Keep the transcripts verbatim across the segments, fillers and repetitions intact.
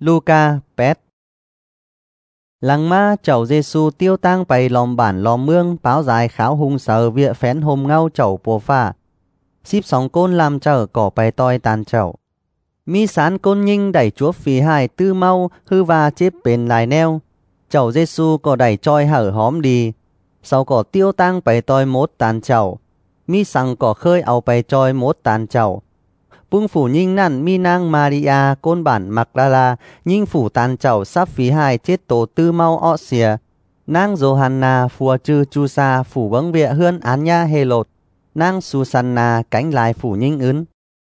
Luca Pet Lăng ma chầu Giêsu tiêu tang bày lòm bản lòm mương báo dài kháo hung sở vịa phén hôm ngau chầu bùa pha. Xíp sóng côn làm chở cỏ bày toi tàn chậu. Mi sán côn nhinh đẩy chúa phí hài tư mau hư và chếp bền lại neo. Chầu Giêsu có đẩy choi hở hóm đi. Sau có tiêu tang bày toi mốt tàn chậu. Mi sang có khơi áo bày choi mốt tàn chậu. Bung phủ nhinh nằn mi nang Maria côn bản Magdala nhinh phủ tàn chậu sắp phí hài chết tổ tư mau ọ xìa. Nang Johanna phùa trư chu sa phủ vắng vịa hươn án nha hê lột. Nang Susanna cánh lại phủ nhinh ứng.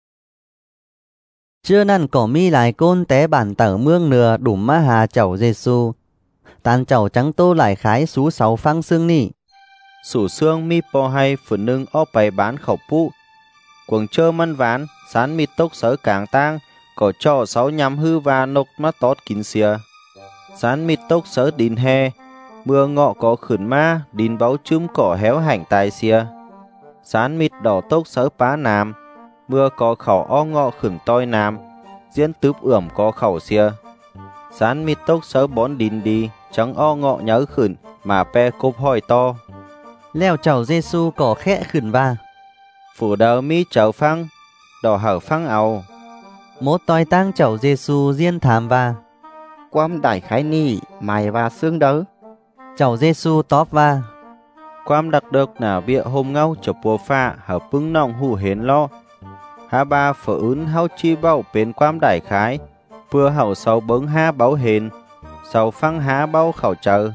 Chưa nằn cỏ mi lại côn té bản tở mương nừa đủ ma hà chậu Giêsu. Tàn chậu trắng tô lại khái xú sáu phăng xương nỉ. Sủ xương mi po hay phụ nâng ó bày bán khẩu phụ. Quần chơ mân ván, sán mịt tốc sở cảng tang, có cho sáu nhắm hư và nốc mắt tót kín xìa. Sán mịt tốc sở đìn he, mưa ngọ có khửn ma, đìn báo chum cỏ héo hành tài xìa. Sán mịt đỏ tốc sở pá nam, mưa có khẩu o ngọ khửn toi nam, diễn tướp ưỡm có khẩu xìa. Sán mịt tốc sở bón đìn đi, chẳng o ngọ nhớ khửn, mà pe cốp hỏi to. Leo chầu Giêsu có khẽ khửn va. Phủ đầu mi chầu phăng, đỏ hở phăng ảo. Mốt toi tang chầu Giêsu diên thảm va. Quam đại khái ni, mày và xương đỡ. Chầu Giêsu tóp va. Quam đặc được nả bịa hôm ngâu cho bùa pha hở bưng nòng hù hến lo. Há ba phở ứng hao chi bao bên quam đại khái. Bưa hậu sau bứng há báo hến. Sau phăng há bao khẩu chờ.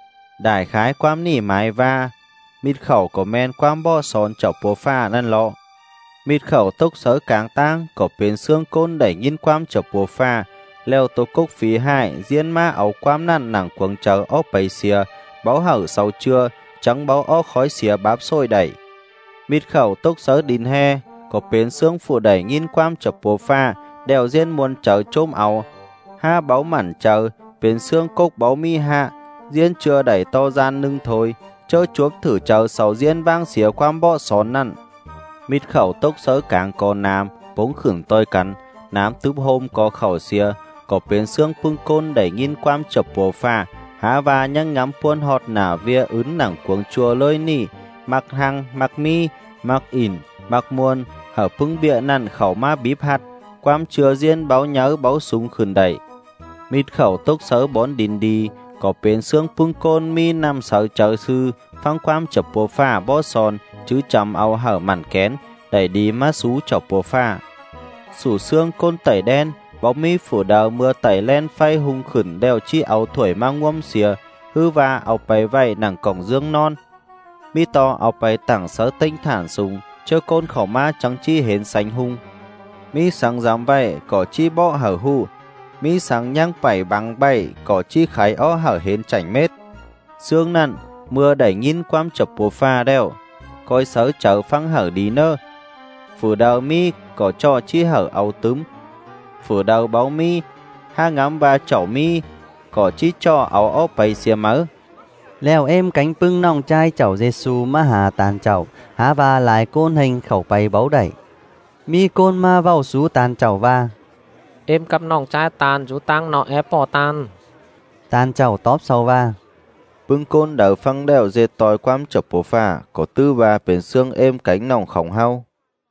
Đại khái quam nỉ mái va. Mít khẩu có men quam bo son cho bùa pha năn lọ. Mít khẩu tốc sở cáng tang có bên xương côn đẩy nhìn quam cho bùa pha. Leo tô cốc phí hại diễn ma áo quam năn nặng quần chờ ốc bày xìa. Báo hở sau trưa trắng báo ốc khói xìa báp sôi đẩy. Mít khẩu tốc sở đìn he có bên xương phụ đẩy nhìn quam cho bùa pha. Đèo diễn muôn chờ chôm áo. Ha báo mảnh chờ bên xương cốc báo mi hạ. Diễn chưa đẩy to gian nưng thôi. Chớ chuốc thử chờ sau diễn vang xìa quam bọ xón năn. Mít khẩu tốc sở càng có nam bóng khửng tôi cắn. Nám túp hôm có khẩu xìa. Có bên xương pưng côn đẩy nhìn quam chập bùa pha. Há và nhăng ngắm puôn họt nả vía ứng nặng cuồng chùa lôi nỉ. Mặc hăng, mặc mi, mặc ỉn, mặc muôn. Hở pưng bịa nằn khẩu ma bíp hạt. Quam chừa diễn báo nhớ báo súng khửn đẩy. Mít khẩu tốc sở bón đìn đi. Có bên xương pưng côn mi nằm sở chờ sư. Phang quam chập bùa pha bó son. Chứ chầm áo hở mặn kén. Đẩy đi má xú chọc bùa pha. Sủ xương côn tẩy đen. Bóng mi phủ đầu mưa tẩy lên phay hung khửn đeo chi áo thổi mang ngâm xìa. Hư va áo bày vay nặng cổng dương non. Mi to áo bày tảng sở tinh thản sùng. Chơ côn khẩu ma trắng chi hến xanh hung. Mi sáng giám vay có chi bọ hở hù. Mi sáng nhang bảy bằng bảy có chi khái ó hở hến chảnh mết. Sương nặn mưa đẩy nhìn quam chập bùa pha đeo. Coi sở chở phăng hở đi nơ. Phủ đầu mi có cho chi hở áo túm. Phủ đầu báo mi, ha ngắm và chậu mi, có chi cho áo ốc bày xìa mớ. Leo em cánh pưng nòng chai chậu Giêsu ma hà tàn chậu, há va lại côn hình khẩu bày báu đẩy. Mi côn ma vào xú tàn chậu va. Em cặp nòng chai tàn chú tăng nọ ép bỏ tàn. Tàn chậu tóp sau va. Pưng côn đầu phăng đèo dệt tòi quam chập bố phà, có tư và bên xương êm cánh nòng khổng hao.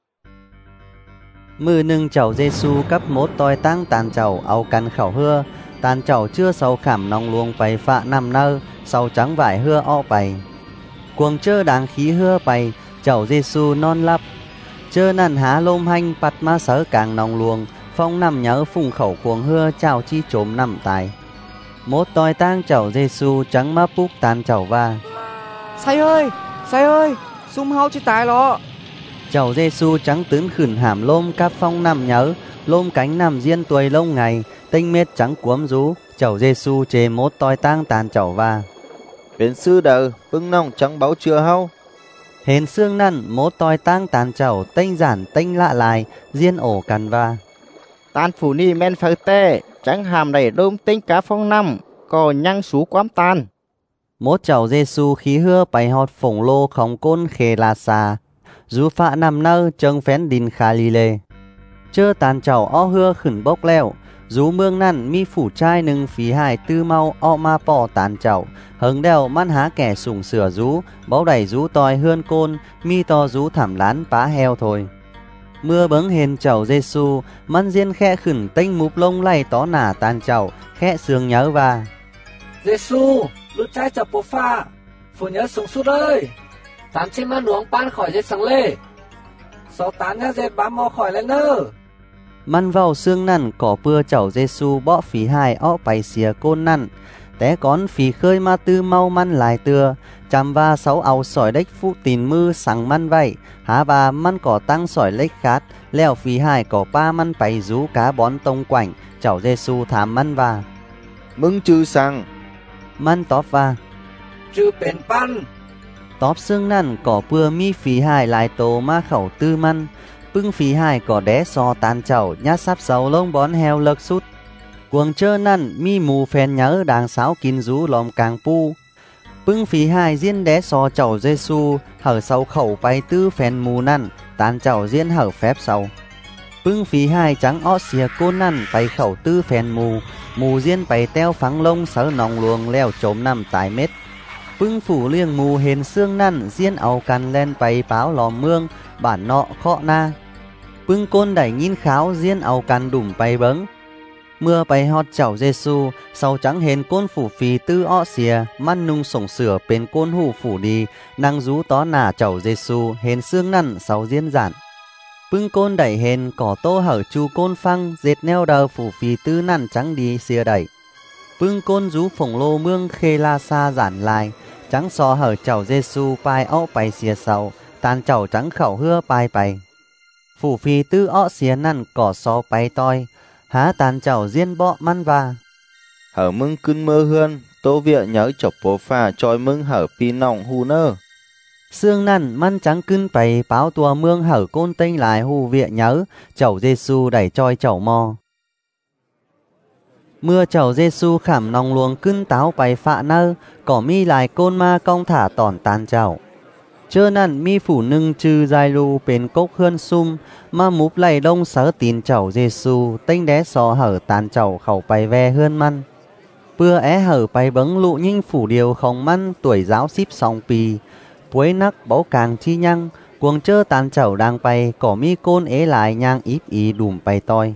Mư nâng chậu Giêsu cấp mốt toi tăng tàn chậu áo căn khẩu hưa. Tàn chậu chưa sâu khảm nòng luồng bày phạ nằm nơ, sau trắng vải hưa o bày. Cuồng chơ đáng khí hưa bày, chậu Giêsu non lắp. Chơ nằn há lôm hanh bạt ma sớ càng nòng luồng, phong nằm nhớ phùng khẩu cuồng hưa chào chi trốm nằm tài. Mốt toi tăng chậu Giêsu trắng má búc tàn chậu va. Say ơi, say ơi, xung hao chi tài lọ. Chậu Giêsu trắng tướng khửn hàm lôm cáp phong nằm nhớ, lôm cánh nằm diên tuổi lông ngày, tinh mết trắng cuốm rú, chậu Giêsu chê mốt toi tang tàn chậu va. Bên sư đầu, bưng nòng trắng báo chưa hao. Hến xương năn mốt toi tang tàn chậu, tinh giản tinh lạ lại, diên ổ cằn va. Tàn phủ ni men phở tê, trắng hàm đầy đôm tinh cá phong năm, có nhăng xú quám tàn. Mốt chậu Giêsu khí hưa bày họt phổng lô khóng côn khề là xà. Dù phạ nằm nơ trông phén đìn khá lì lê. Chơ tàn chậu o hưa khửn bốc leo. rú mương năn mi phủ trai nâng phí hài tư mau ọ ma pò tàn chậu hứng đèo man há kẻ sủng sửa rú báu đẩy rú tòi hươn côn mi to rú thảm lán pá heo thôi. Mưa bấng hên chậu Giêsu man diên khe khửn tinh múp lông lay tó nả tàn chậu khe sương nhớ và Giêsu lúc trai chập bộ pha phụ nhớ sống suốt ơi tán trên mắt nuống ban khỏi dây sáng lê sáu tán nhá dây bám mò khỏi lên nơ. Man vào xương năn cỏ pưa chậu Giêsu bõ phí hai ọ bày xìa côn năn té con phí khơi ma tư mau man lại tưa chăm va sáu áo sỏi đếch phụ tín mư sáng man vậy há ba man cỏ tăng sỏi lếch khát leo phí hai cỏ pa man bày rú cá bón tông quảnh chậu Giêsu thám man va Mưng chư sang man tóp va chư bền pan tóp xương năn cỏ pưa mi phí hai lại tổ ma khẩu tư man bưng phí hai cỏ đé so tàn chậu nhát sắp sầu lông bón heo lợc sút cuồng chơ năn mi mù phèn nhớ đàng sáo kín rú lòm càng pu bưng phí hai diên đé so chậu Giêsu hở sầu khẩu bay tư phèn mù năn tàn chậu diên hở phép sầu bưng phí hai trắng ó xìa côn năn bay khẩu tư phèn mù mù diên bay teo phắng lông sớ nòng luồng leo trốn nằm tại mết bưng phủ liêng mù hền xương năn diên áo cằn lên bay báo lòm mương bản nọ khọ na bưng côn đẩy nhìn kháo diên áo cằn đủm bay bấng mưa bay hót chậu Giêsu sau trắng hền côn phủ phì tư ọ xìa man nung sổng sửa bên côn hủ phủ đi năng rú tó nà chậu Giêsu hền xương năn sau diên giản bưng côn đẩy hền cỏ tô hở chu côn phăng dệt neo đờ phủ phì tư năn trắng đi xìa đẩy bưng côn rú phổng lô mương khê la xa giản lại trắng so hở chậu Giêsu pai ọ bay xìa sau tàn chậu trắng khẩu hưa pai bay phủ phì tư ọ xìa năn cỏ so bay toi há tàn chậu diên bọ man va hở mưng cưng mơ hươn tô vịa nhớ chọc bố pha trôi mưng hở pi nòng hù nơ xương năn man trắng cưng bày báo tua mương hở côn tinh lại hù vịa nhớ chậu Giêsu đẩy trôi chậu mò mưa chậu Giêsu khảm nòng luồng cưng táo bày phạ nơ cỏ mi lại côn ma cong thả tòn tàn chậu chơ năn mi phủ nưng chư giai lu bên cốc hươn sum ma múp lầy đông sớ tín chậu Giêsu tinh đé sò hở tàn chậu khẩu bày ve hươn man bưa é hở bày bấng lụ nhinh phủ điều không man tuổi giáo ship song pì puối nắc báu càng chi nhăng cuồng chơ tàn chậu đang bày cỏ mi côn ế lại nhang íp ý đùm bày toi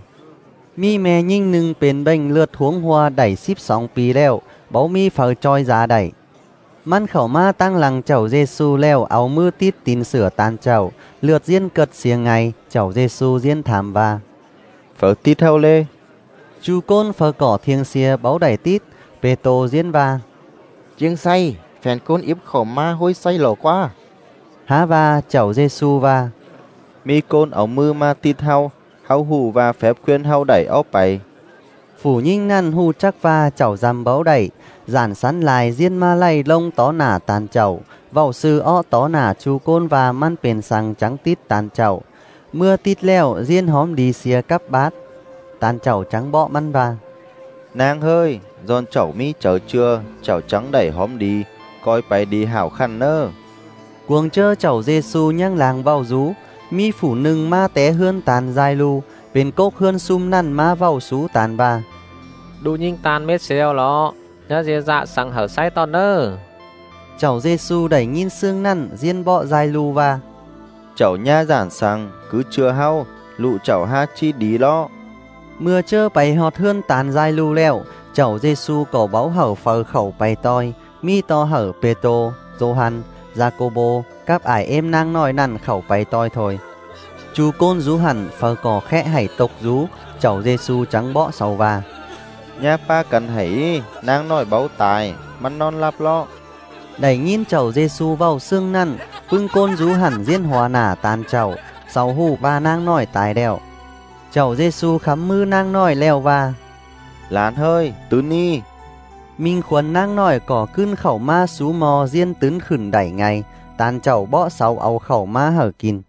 mi mè nhinh nưng bên bênh lượt huống hoa đẩy ship song pì leo báu mi phở trôi giá đẩy man khẩu ma tăng lằng chậu Giêsu leo áo mưa tít tín sửa tàn chậu lượt diên cật xìa ngày chậu Giêsu diên thảm va phở tít theo lê chu côn phở cỏ thiêng xìa báu đẩy tít bê tô diên va chiêng say phèn côn yếp khẩu ma hôi say lổ qua há va chậu Giêsu va mi côn áo mưa ma tít hao hao hù và phép khuyên hao đẩy áo bày phủ nhinh năn hu chắc va chậu dằm báu đẩy giản sắn lại diên ma lay lông tó nả tàn chậu vào sư ọ tó nả chu côn và man bền sằng trắng tít tàn chậu mưa tít leo diên hóm đi xìa cắp bát tàn chậu trắng bọ man va nàng hơi giòn chậu mi chở chưa chậu trắng đẩy hóm đi coi bày đi hảo khăn nơ cuồng chơ chậu Giêsu nhang làng vào rú mi phủ nưng ma té hươn tàn dai lu bên cốc hươn sum năn ma vào sú tàn ba Đu nhìn tàn mết xèo lọ nhớ dê dạ sang hở say to nơ chậu Giêsu đẩy nhìn xương năn diên bọ dai lu va chậu nha giản sang cứ chưa hao lụ chậu ha chi đi lo mưa chơ bày họt hươn tàn dai lu leo chậu Giêsu cổ báu hở phờ khẩu bày toi mi to hở Pê-tô Gioan Giacobo các ải em nang nói nằn khẩu bày toi thôi chu côn rú hẳn phờ cỏ khẽ hãy tộc rú chậu Giêsu trắng bọ sầu va nha pa cần hãy nàng nói báu tài man non lap lo đẩy nhìn chậu Giêsu vào xương năn bưng côn rú hẳn diên hòa nả tàn chậu sau hù và nang nói tài đèo chậu Giêsu khắm mư nang nói leo va lán hơi tứ ni minh khuẩn nang nói cỏ cưng khẩu ma sú mò diên tấn khửn đẩy ngày tàn chậu bọ sau áo khẩu ma hở kín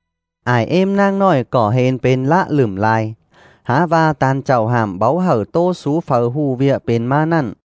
ải em nang nói cỏ hên bên lạ lửm lai há va tàn chậu hàm báu hở tô sú phở hù vịa bên ma nặn